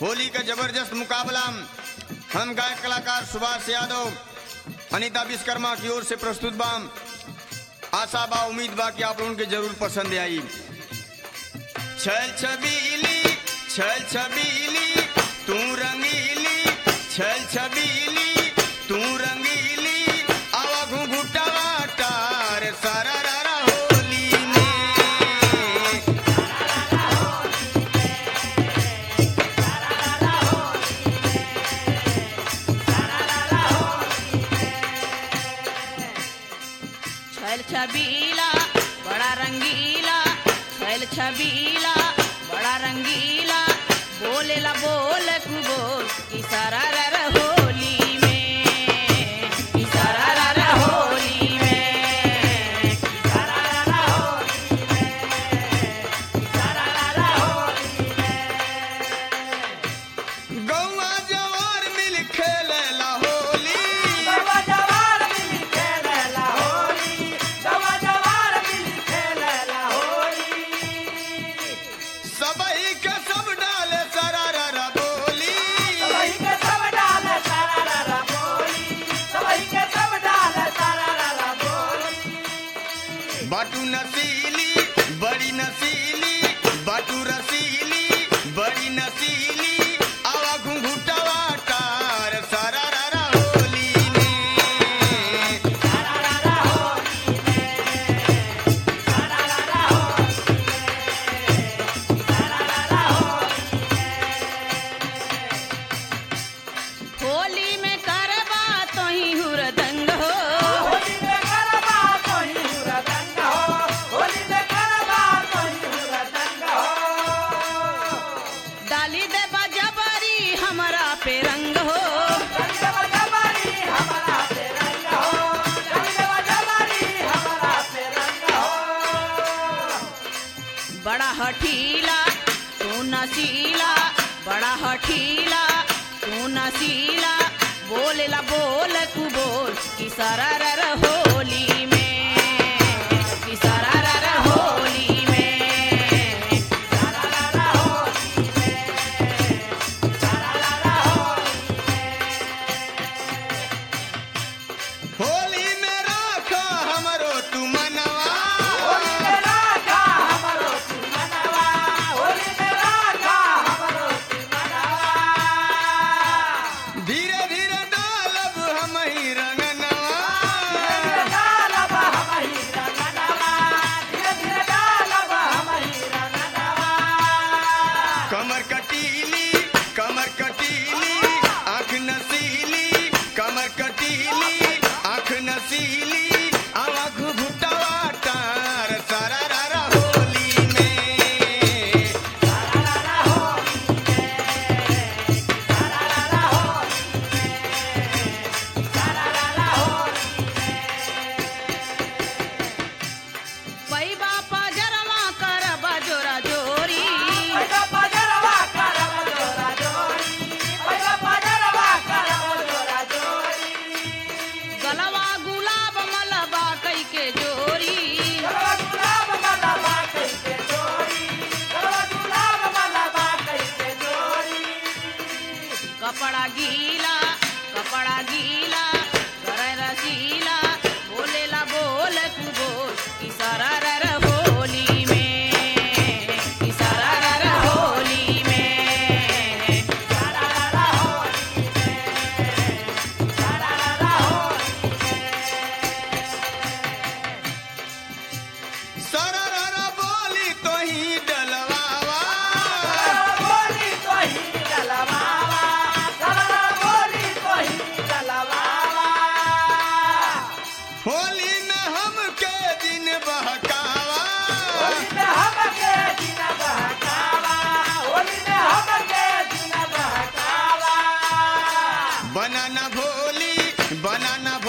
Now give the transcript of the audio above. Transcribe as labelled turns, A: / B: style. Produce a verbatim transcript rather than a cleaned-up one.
A: होली का जबरदस्त मुकाबला हम गायक कलाकार सुभाष यादव, अनीता विश्वकर्मा की ओर से प्रस्तुत बा। आशा बा, उम्मीद बा कि आप लोगों के जरूर पसंद आई। छल छबीली छल छबीली तू रंगीली, छल छबीली तू रंगीली, आवा घुंघुटावा टार सारा रारा होली में।
B: छल छबीला बड़ा रंगीला, छल छबीला बड़ा रंगीला, बोलेला बोल कु बोल कि सारा रर होली में, कि सारा रर होली में, कि सारा रर होली में, कि सारा रर होली में।
A: गौवा जवार मिल खेलेला होली,
B: गौवा जवार मिल खेलेला होली, गौवा जवार मिल खेलेला होली।
A: सबही के सब डाले सरारा बोली,
B: सबही के सब डाले सरारा बोली, सबही के सब डाले सरारा बोली।
A: बाटू नसीली बड़ी नसीली, बाटू रसीली बड़ी नसीली, आवा घुंघुटावा टार सारा रारा होली में।
B: सरारा होली में, सरारा होली में, सरारा होली में। होली में करबा तोही हुरदंग हो, होली में करबा तोही हुरदंग हो, होली में करबा तोही हुरदंग हो। डाली देबा जबरी हमरा पे रंग हो, डाली देबा जबरी हमरा पे रंग हो, डाली देबा जबरी हमरा पे रंग हो। बड़ा हठीला तू नसीला, बड़ा हठीला तू नसीला, बोलेला बोल कु बोल कि सारा रर होली में, कि सारा रर होली में, कि सारा रर होली में, कि सारा रर होली में।
A: होली में राखा हमरो तू मनवा,
B: होली में राखा हमरो तू मनवा, होली में राखा हमरो तू मनवा।
A: धीरे धीरे डालब हम ही रंगनवा,
B: धीरे डालब हम ही रंगनवा, धीरे धीरे डालब हम ही रंगनवा।
A: कमर कटीली कमर कटीली आँख नसीली, कमर कटीली आँख नसीली, आवा घुंघुटावा टार सारा रारा होली में।
B: सरारा होली में, सरारा होली में, सरारा होली में। पैबा पजरवा करबा जोरा जोरी, पैबा पजरवा करबा जोरा जोरी, पैबा पजरवा करबा जोरा जोरी। गलवा गुलाब मलबा कई के जोरी, गलवा गुलाब मलबा कई के जोरी, गलवा गुलाब मलबा कई के जोरी। कपड़ा गीला कपड़ा गीला करे रसीला, बोलेला बोल कु बोल कि सारा रर होली में, कि सारा रर होली में, सारा रर होली में, सारा रर होली में।
A: सरारा बोली तो ही डलवावा,
B: बोली तो ही डलवावा, सरारा बोली तो ही डलवावा।
A: होली में हमके दिन बहकावा,
B: होली में हमके दिन बहकावा, होली में हमके दिन बहकावा।
A: बनाना भोली बनाना